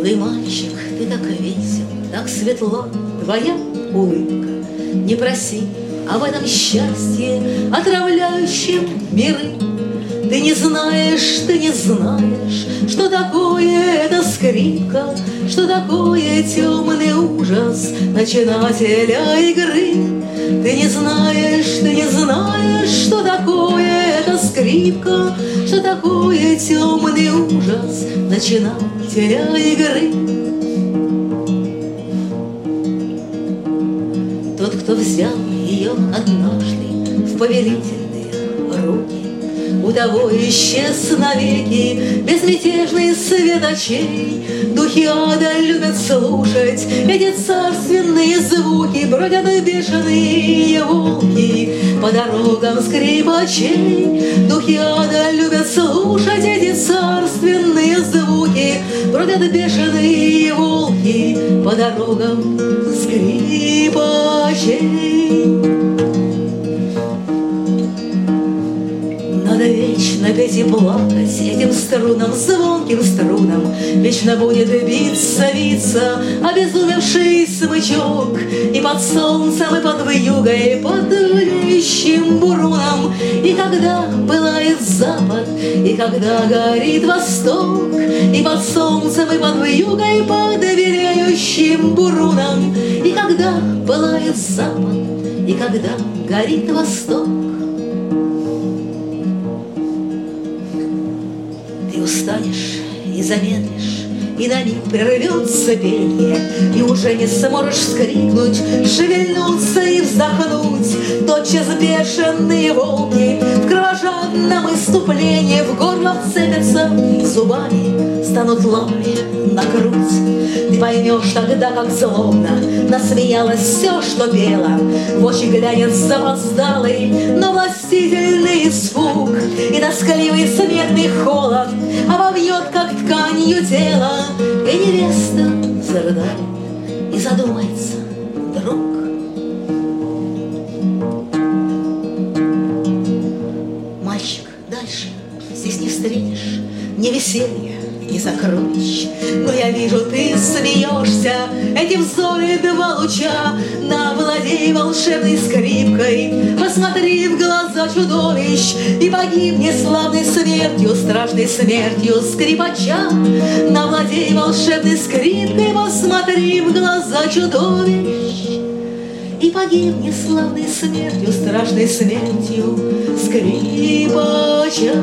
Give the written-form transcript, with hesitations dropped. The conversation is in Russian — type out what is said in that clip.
Милый мальчик, ты так весел, так светла твоя улыбка. Не проси об этом счастье, отравляющем миры. Ты не знаешь, что такое эта скрипка, что такое темный ужас начинателя игры. Ты не знаешь, что такое эта скрипка, что такое темный ужас начинателя игры. Тот, кто взял ее однажды в повелительные руки, у того исчез навеки безмятежный свет очей. Духи ада любят слушать эти царственные звуки, бродят бешеные волки по дорогам скрипачей. Духи ада любят слушать эти царственные звуки, бродят бешеные волки по дорогам скрипачей. Надо вечно петь и плакать этим струнам, звонким струнам. Вечно будет биться обезумевший смычок. И под солнцем, и под вьюгой, под горящим буруном. И когда пылает запад, и когда горит восток, и под солнцем, и под вьюгой, под виляющим буруном. И когда пылает запад, и когда горит восток. Ты устанешь и замедлишь, и на миг прервется пение, и уже не сможешь вскрикнуть, шевельнуться и вздохнуть. Тотчас бешеные волки в кровожадном иступлении в горло вцепятся зубами, станут лапами на грудь. Ты поймешь тогда, как злобно насмеялось все, что пело. В очи глянет запоздалый, но властительный испуг, и тоскливый смертный холод обовьет, как тканью тело. И невеста зарыдает и задумается вдруг. Мальчик, дальше здесь не встретишь ни веселья, ни сокровищ, но я вижу, ты смеешься. Эти взоры два луча, навладей волшебной скрипкой, посмотри в глаза чудовищ и погибни славной смертью, страшной смертью скрипача. Навладей волшебной скрипкой, посмотри в глаза чудовищ и погибни славной смертью, страшной смертью скрипача.